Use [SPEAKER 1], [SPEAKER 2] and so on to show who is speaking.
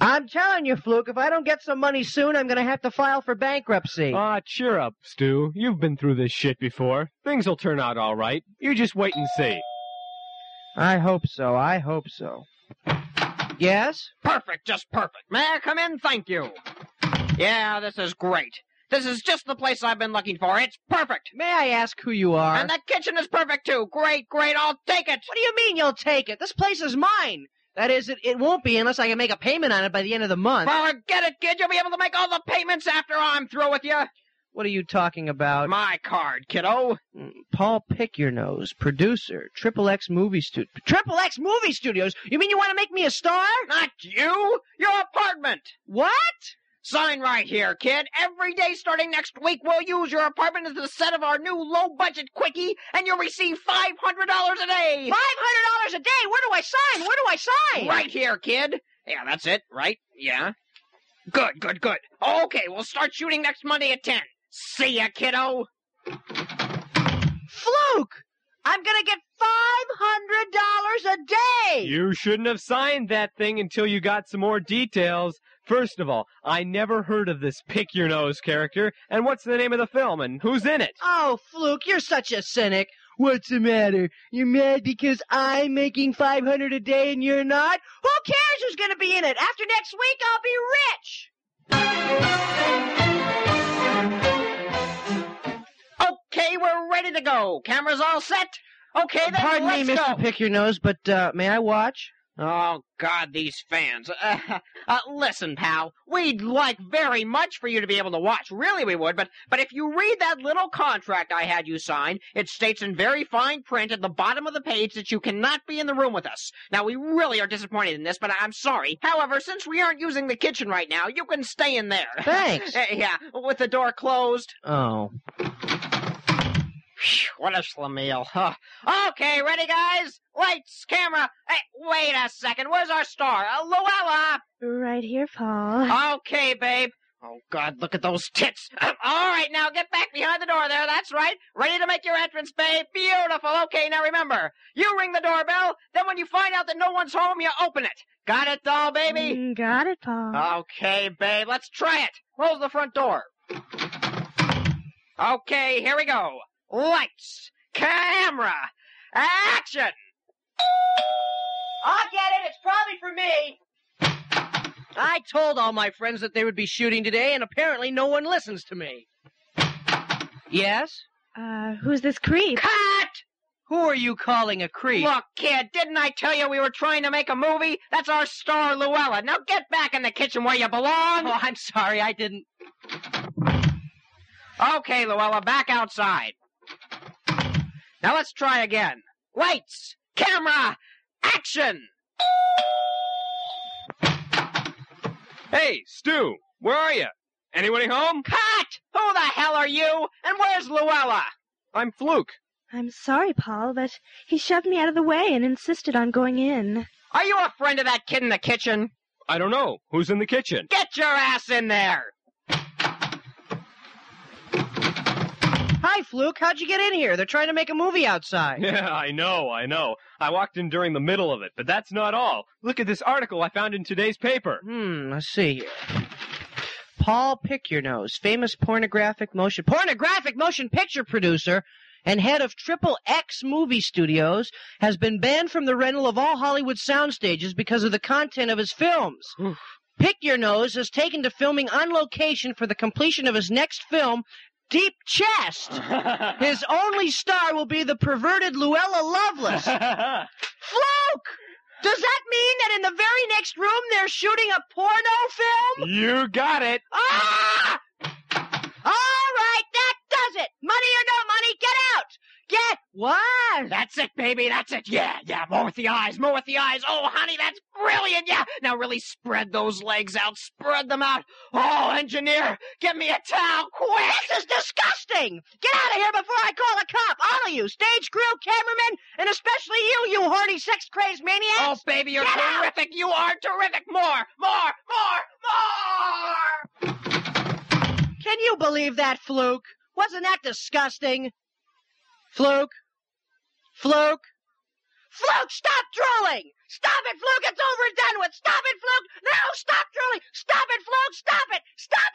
[SPEAKER 1] I'm telling you, Fluke, if I don't get some money soon, I'm going to have to file for bankruptcy.
[SPEAKER 2] Cheer up, Stu. You've been through this shit before. Things will turn out all right. You just wait and see.
[SPEAKER 1] I hope so. I hope so. Yes?
[SPEAKER 3] Perfect, just perfect. May I come in? Thank you. Yeah, this is great. This is just the place I've been looking for. It's perfect.
[SPEAKER 1] May I ask who you are?
[SPEAKER 3] And the kitchen is perfect, too. Great, great. I'll take it.
[SPEAKER 1] What do you mean you'll take it? This place is mine. That is, it won't be unless I can make a payment on it by the end of the month.
[SPEAKER 3] Forget it, kid. You'll be able to make all the payments after I'm through with you.
[SPEAKER 1] What are you talking about?
[SPEAKER 3] My card, kiddo.
[SPEAKER 1] Paul Pick-Your-Nose, producer, XXX Movie Studio. XXX Movie Studios? You mean you want to make me a star?
[SPEAKER 3] Not you. Your apartment.
[SPEAKER 1] What?
[SPEAKER 3] Sign right here, kid. Every day starting next week, we'll use your apartment as the set of our new low-budget quickie, and you'll receive $500 a day.
[SPEAKER 1] $500 a day? Where do I sign? Where do I sign?
[SPEAKER 3] Right here, kid. Yeah, that's it, right? Yeah. Good, good, good. Okay, we'll start shooting next Monday at 10. See ya, kiddo.
[SPEAKER 1] Fluke! I'm gonna get $500 a day!
[SPEAKER 2] You shouldn't have signed that thing until you got some more details. First of all, I never heard of this Pick-Your-Nose character, and what's the name of the film, and who's in it?
[SPEAKER 1] Oh, Fluke, you're such a cynic. What's the matter? You're mad because I'm making $500 a day and you're not? Who cares who's gonna be in it? After next week, I'll be rich!
[SPEAKER 3] Okay, we're ready to go. Cameras all set? Okay, then
[SPEAKER 1] Pardon
[SPEAKER 3] let's
[SPEAKER 1] me,
[SPEAKER 3] go.
[SPEAKER 1] Mr. Pick-Your-Nose, but may I watch?
[SPEAKER 3] Oh, God, these fans. Listen, pal, we'd like very much for you to be able to watch. Really, we would, but if you read that little contract I had you sign, it states in very fine print at the bottom of the page that you cannot be in the room with us. Now, we really are disappointed in this, but I'm sorry. However, since we aren't using the kitchen right now, you can stay in there.
[SPEAKER 1] Thanks.
[SPEAKER 3] Yeah, with the door closed.
[SPEAKER 1] Oh.
[SPEAKER 3] What a schlemiel. Huh. Okay, ready, guys? Lights, camera. Hey, wait a second. Where's our star? Luella!
[SPEAKER 4] Right here, Paul.
[SPEAKER 3] Okay, babe. Oh, God, look at those tits. All right, now get back behind the door there. That's right. Ready to make your entrance, babe. Beautiful. Okay, now remember, you ring the doorbell. Then when you find out that no one's home, you open it. Got it, doll baby?
[SPEAKER 4] Got it, Paul.
[SPEAKER 3] Okay, babe. Let's try it. Close the front door. Okay, here we go. Lights, camera, action!
[SPEAKER 1] I'll get it. It's probably for me. I told all my friends that they would be shooting today, and apparently no one listens to me. Yes?
[SPEAKER 4] Who's this creep?
[SPEAKER 3] Cut!
[SPEAKER 1] Who are you calling a creep?
[SPEAKER 3] Look, kid, didn't I tell you we were trying to make a movie? That's our star, Luella. Now get back in the kitchen where you belong.
[SPEAKER 1] Oh, I'm sorry. I didn't.
[SPEAKER 3] Okay, Luella, back outside. Now let's try again. Lights, camera, action!
[SPEAKER 2] Hey, Stu, where are you? Anybody home?
[SPEAKER 3] Cut! Who the hell are you? And where's Luella?
[SPEAKER 2] I'm Fluke.
[SPEAKER 4] I'm sorry, Paul, but he shoved me out of the way and insisted on going in.
[SPEAKER 3] Are you a friend of that kid in the kitchen?
[SPEAKER 2] I don't know. Who's in the kitchen?
[SPEAKER 3] Get your ass in there!
[SPEAKER 1] Hi, Fluke. How'd you get in here? They're trying to make a movie outside.
[SPEAKER 2] Yeah, I know. I walked in during the middle of it, but that's not all. Look at this article I found in today's paper.
[SPEAKER 1] Let's see here. Paul Pick-Your-Nose, famous pornographic motion picture producer and head of XXX Movie Studios, has been banned from the rental of all Hollywood sound stages because of the content of his films. Pick-Your-Nose has taken to filming on location for the completion of his next film, Deep Chest. His only star will be the perverted Luella Lovelace. Fluke! Does that mean that in the very next room they're shooting a porno film?
[SPEAKER 2] You got it.
[SPEAKER 1] Ah! All right, that does it. Money or no money, get out. Get what?
[SPEAKER 3] That's it, baby, that's it. Yeah, more with the eyes, more with the eyes. Oh, honey, that's brilliant. Yeah, now really spread those legs out, spread them out. Oh, engineer, get me a towel, quick.
[SPEAKER 1] This is disgusting. Get out of here before I call the cop. All of you, stage crew, cameramen, and especially you horny sex-crazed maniacs.
[SPEAKER 3] Oh, baby, you're
[SPEAKER 1] Get out.
[SPEAKER 3] terrific. You are terrific. More.
[SPEAKER 1] Can you believe that, Fluke? Wasn't that disgusting? Fluke? Fluke, stop drooling! Stop it, Fluke! It's over and done with! Stop it, Fluke! Now, stop drooling!
[SPEAKER 3] Stop it! Stop